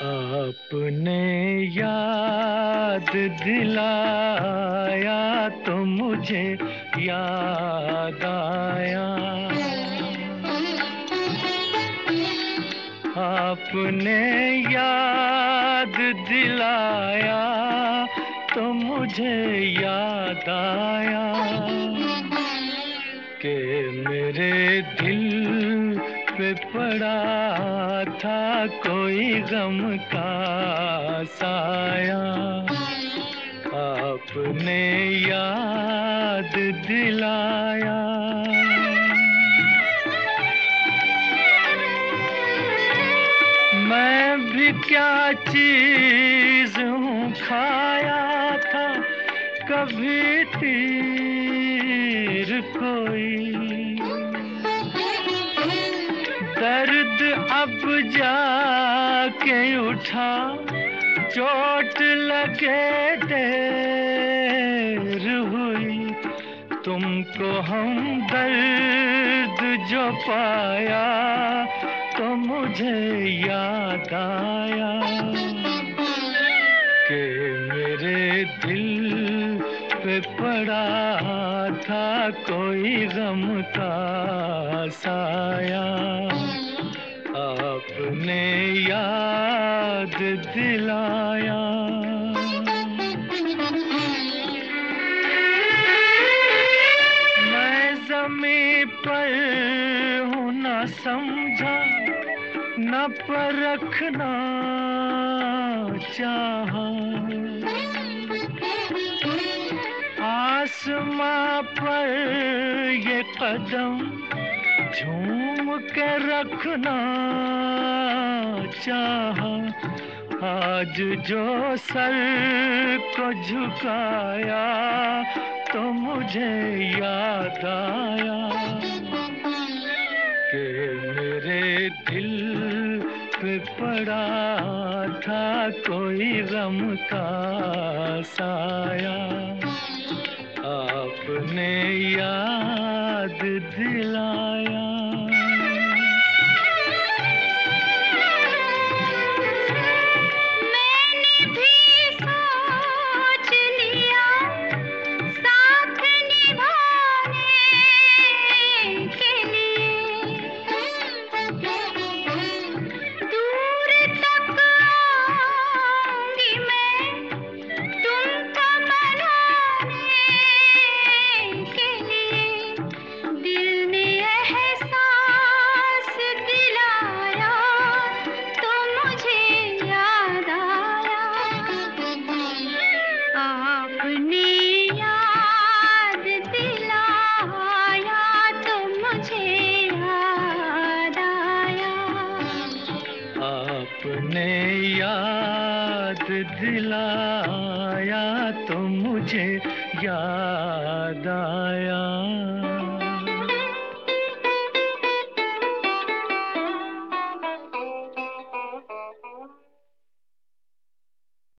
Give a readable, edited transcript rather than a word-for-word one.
आपने याद दिलाया तो मुझे याद आया। आपने याद दिलाया तो मुझे याद आया कि मेरे दिल पे पड़ा था कोई गम का साया। आपने याद दिलाया। मैं भी क्या चीज हूँ, खाया था कभी तीर कोई। दर्द अब जाके उठा, चोट लगे देर हुई। तुमको हमदर्द जो पाया तो मुझे याद आया कि मेरे दिल पे पड़ा था कोई गम का साया। आपने याद दिलाया। मैं ज़मीं पर हूँ न समझा, न परखना चाहा। आसमां पर ये कदम झूम के रखना चाहा। आज जो सर को झुकाया तो मुझे याद आया कि मेरे दिल पे पड़ा था कोई गम का साया। आपने याद दिलाया। आपने याद दिलाया तो मुझे याद आया।